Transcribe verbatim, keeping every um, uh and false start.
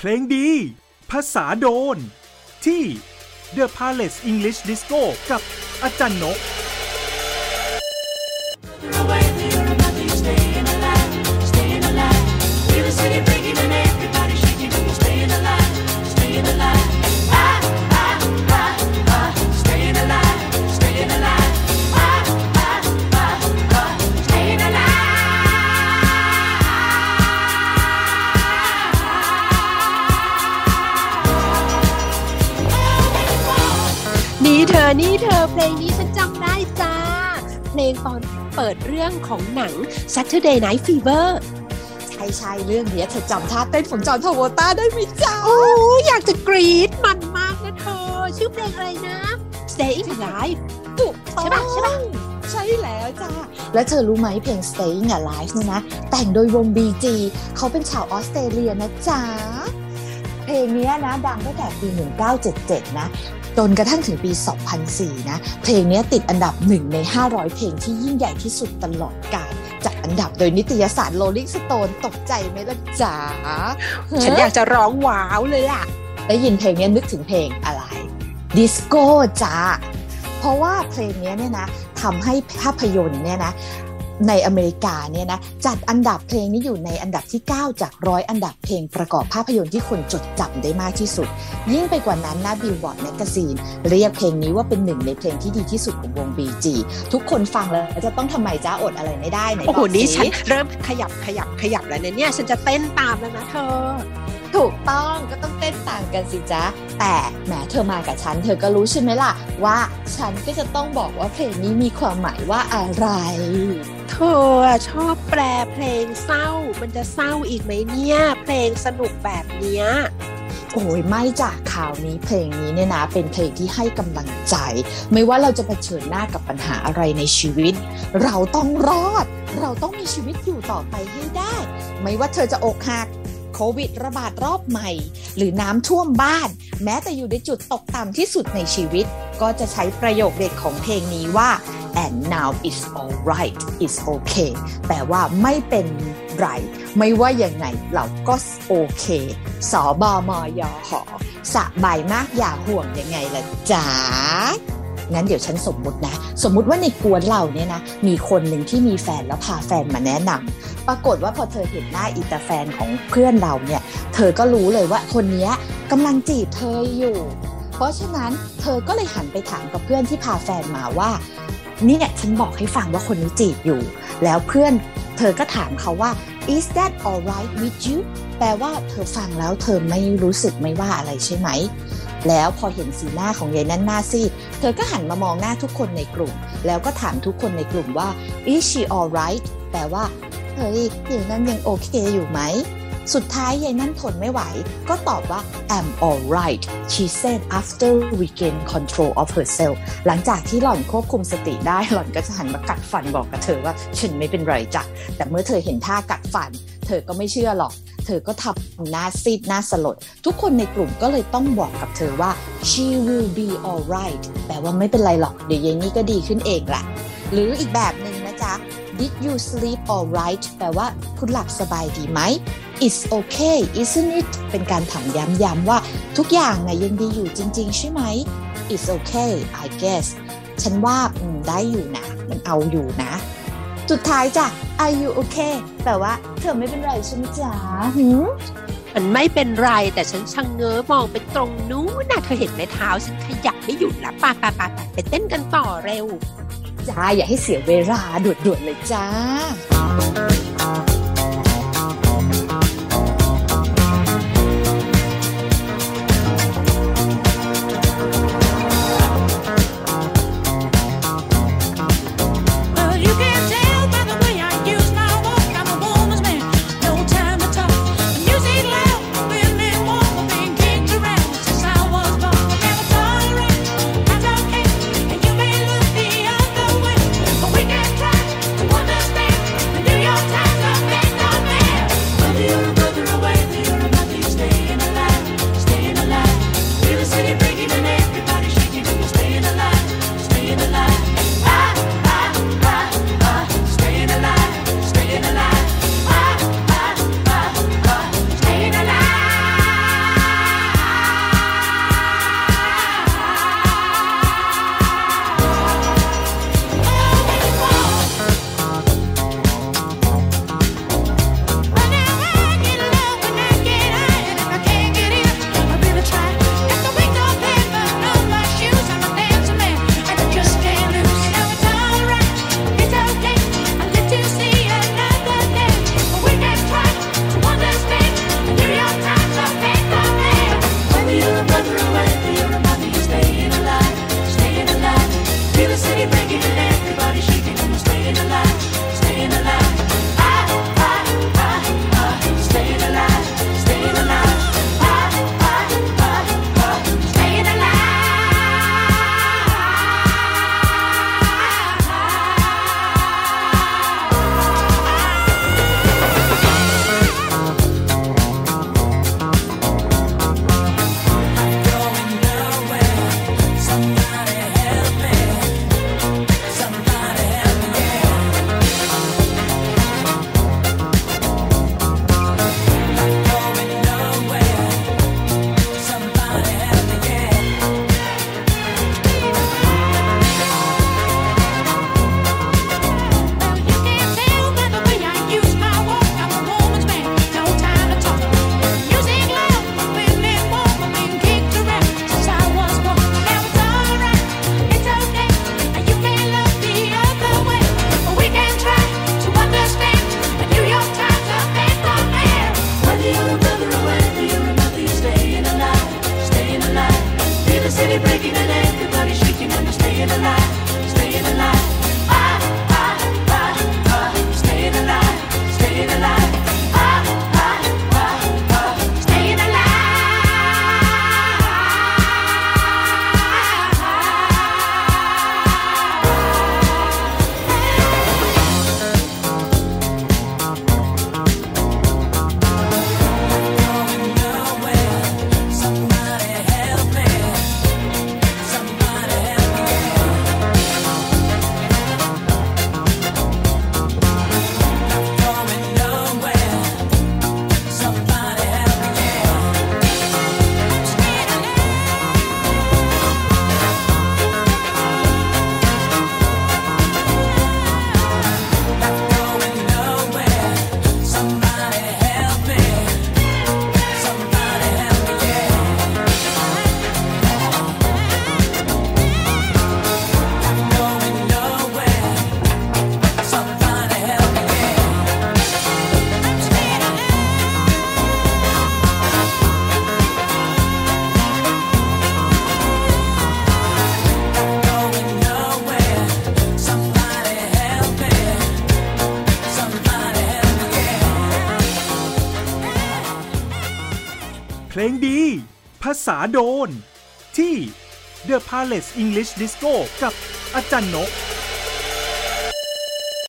เพลงดีภาษาโดนที่ The Palace English Disco กับอาจารย์นกนี่เธอนี่เธอเพลงนี้ฉันจำได้จ้าเพลงตอนเปิดเรื่องของหนัง Saturday Night Fever ใช่ใช่เรื่องนี้เธอจำท่าเต้นของจอห์นทราโวลตาได้ไหมจ๊ะโอ้อยากจะกรี๊ดมันมากนะเธอชื่อเพลงอะไรนะ Staying Alive ถูกใช่ป่ะใช่ป่ะใช่แล้วจ้าแล้วเธอรู้ไหมเพลง Staying Alive เนี่ยนะแต่งโดยวง บี จี เขาเป็นชาวออสเตรเลียนะจ๊ะเพลงนี้นะดังตั้งแต่ปีหนึ่งเก้าเจ็ดเจ็ดนะจนกระทั่งถึงปีสองพันสี่นะเพลงนี้ติดอันดับหนึ่งในห้าร้อยเพลงที่ยิ่งใหญ่ที่สุดตลอดกาลจัดอันดับโดยนิตยสาร Rolling Stone ตกใจไหมล่ะจ๊ะฉันอยากจะร้องว้าวเลยล่ะได้ยินเพลงนี้นึกถึงเพลงอะไรดิสโก้จ้าเพราะว่าเพลงนี้เนี่ยนะทำให้ภาพยนตร์เนี่ยนะในอเมริกาเนี่ยนะจัดอันดับเพลงนี้อยู่ในอันดับที่เก้าจากร้อยอันดับเพลงประกอบภาพยนตร์ที่คนจดจำได้มากที่สุดยิ่งไปกว่านั้นนะ Billboard Magazine เรียกเพลงนี้ว่าเป็นหนึ่งในเพลงที่ดีที่สุดของวง บี จี ทุกคนฟังแล้วจะต้องทำไมจ้าอดอะไรไม่ได้ไหนบอกสิโอ้โหนี่ฉันเริ่มขยับขยับขยับแล้วเนี่ยฉันจะเต้นตามแล้วนะเธอถูกต้องก็ต้องเต้นตามกันสิจ๊ะแต่แหมเธอมากับฉันเธอก็รู้ใช่ไหมล่ะว่าฉันก็จะต้องบอกว่าเพลงนี้มีความหมายว่าอะไรเธอชอบแปลเพลงเศร้ามันจะเศร้าอีกไหมเนี่ยเพลงสนุกแบบเนี้ยโอ้ยไม่จ้ะข่าวนี้เพลงนี้เนี่ยนะเป็นเพลงที่ให้กำลังใจไม่ว่าเราจะเผชิญหน้ากับปัญหาอะไรในชีวิตเราต้องรอดเราต้องมีชีวิตอยู่ต่อไปให้ได้ไม่ว่าเธอจะอกหักโควิดระบาดรอบใหม่หรือน้ำท่วมบ้านแม้แต่อยู่ในจุดตกต่ำที่สุดในชีวิตก็จะใช้ประโยคเด็ดของเพลงนี้ว่า and now it's alright it's okay แปลว่าไม่เป็นไรไม่ว่ายังไงเราก็โอเคสบมยหสบายมากอย่าห่วงยังไงล่ะจ๊ะงั้นเดี๋ยวฉันสมมุตินะสมมุติว่าในกวนเราเนี่ยนะมีคนหนึ่งที่มีแฟนแล้วพาแฟนมาแนะนำปรากฏว่าพอเธอเห็นหน้าอีตาแฟนของเพื่อนเราเนี่ยเธอก็รู้เลยว่าคนนี้กำลังจีบเธออยู่เพราะฉะนั้นเธอก็เลยหันไปถามกับเพื่อนที่พาแฟนมาว่าเนี่ยฉันบอกให้ฟังว่าคนนี้จีบอยู่แล้วเพื่อนเธอก็ถามเขาว่า is that alright with you แปลว่าเธอฟังแล้วเธอไม่รู้สึกไม่ว่าอะไรใช่ไหมแล้วพอเห็นสีหน้าของยายนั่นหน้าซีดเธอก็หันมามองหน้าทุกคนในกลุ่มแล้วก็ถามทุกคนในกลุ่มว่า is she alright แปลว่าเฮ้ยยายนั่นยังโอเคอยู่ไหมสุดท้ายยายนั่นทนไม่ไหวก็ตอบว่า I'm alright she said after regain control of herself หลังจากที่หล่อนควบคุมสติได้หล่อนก็จะหันมากัดฟันบอกกับเธอว่าฉันไม่เป็นไรจ้ะแต่เมื่อเธอเห็นท่ากัดฟันเธอก็ไม่เชื่อหรอกเธอก็ทำหน้าซีดหน้าสลดทุกคนในกลุ่มก็เลยต้องบอกกับเธอว่า she will be alright แปลว่าไม่เป็นไรหรอกเดี๋ยวยายนี่ก็ดีขึ้นเองแหละหรืออีกแบบนึงนะจ๊ะ did you sleep alright แปลว่าคุณหลับสบายดีไหม it's okay isn't it เป็นการถามย้ำๆว่าทุกอย่างน่ะยังดีอยู่จริงๆใช่ไหม it's okay I guess ฉันว่าได้อยู่นะมันเอาอยู่นะสุดท้ายจ้ะ Are you okay แปลว่าเธอไม่เป็นไรใช่ไหมจ๊ะหืมมันไม่เป็นไรแต่ฉันชังเง้อมองไปตรงนู้นน่ะเธอเห็นไหมเท้าฉันขยับไม่หยุดละป่ะป่ะป่ะไปเต้นกันต่อเร็วจ้าอย่าให้เสียเวลาด่วนๆเลยจ้า New York Times เพลงดีภาษาโดนที่ The Palace English Disco กับอาจารย์นก